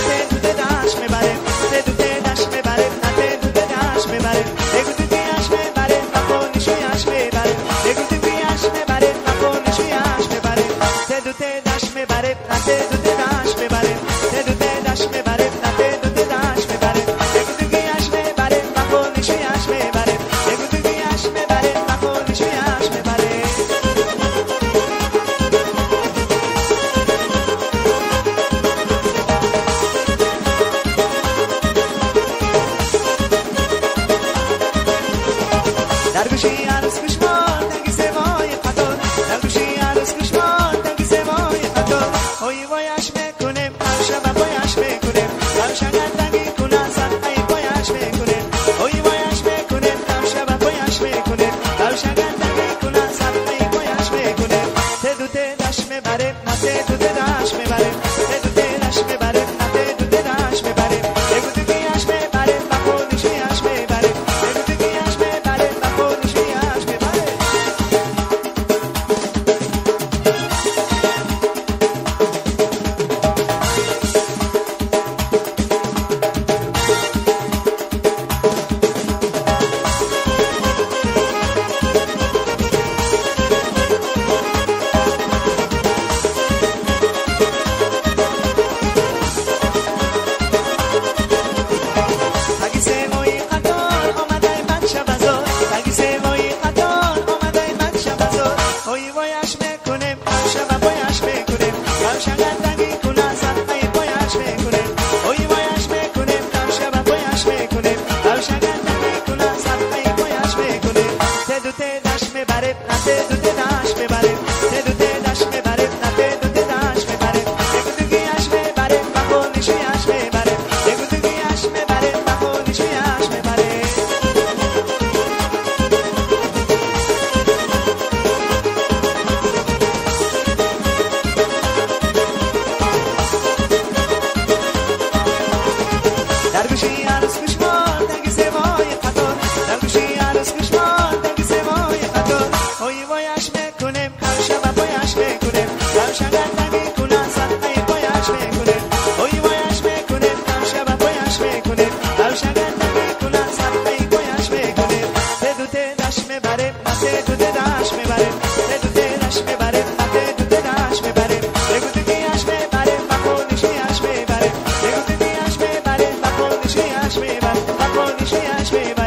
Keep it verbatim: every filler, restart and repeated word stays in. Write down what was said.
نته دوده داش میبره نته دوده داش میبره نته دوده داش میبره بگو تو دیاش میبره نخونی شویاش میبره بگو تو دیاش میبره نخونی شویاش میبره نته دوده داش میبره نته دوده داش میبره نته دوده داش میبره نته دوده داش میبره بگو تو دیاش میبره نخونی شویاش میبره بگو تو دیاش میبره نخونی شویاش میبره در گوشی عروس گوشمان تنگی سوای قطار در گوشی عروس گوشمان تنگی سوای قطار اوی وایش میکنیم هر شب وایش میکنیم هر شب تنگی کنه سر ای وایش میکنیم اوی وایش میکنیم هر شب وایش میکنیم هر شب تنگی کنه سر ای وایش میکنیم ته دوته داش میبره نته دوته داش میبره ته دوته داش میبره نته دوته داش میبره بگو تو گیاش میبره بخونی شویاش میبره بگو تو گیاش میبره بخونی شویاش میبره تگی سوای قطار آمده بچه بازار تگی سوای قطار آمده بچه بازار اوی وایش میکنیم هر شب وایش میکنیم هر شب تنگی کنه سر ای وایش میکنیم اوی وایش میکنیم هر شب وایش میکنیم هر شب تنگی کنه سر ای وایش میکنیم ته دوته داش میبره نته دوته داش میبره ته دوته داش میبره نته دوته داش میبره بگو تو گیاش میبره بخونی شویاش میبره بگو تو گیاش میبره بخونی شویاش میبره در گوشی عروس گوشمان تنگی سوای قطار در گوشی عروس گوشمان تنگی سوای قطار اوی وایش میکنیم هر شب وایش میکنیم هر شب تنگی کنه سر ای وایش میکنیم اوی وایش میکنیم هر شب وایش میکنیم هر شب تنگی کنه سر ای وایش میکنیم ته دوته داش میبره نته دوته داش میبره ته دوته داش میبره نته دوته داش میبره بگو تو گیاش میبره بخونی شویاش میبره بگو تو گیاش میبره بخونی شویاش میبره بخونی شویاش میبره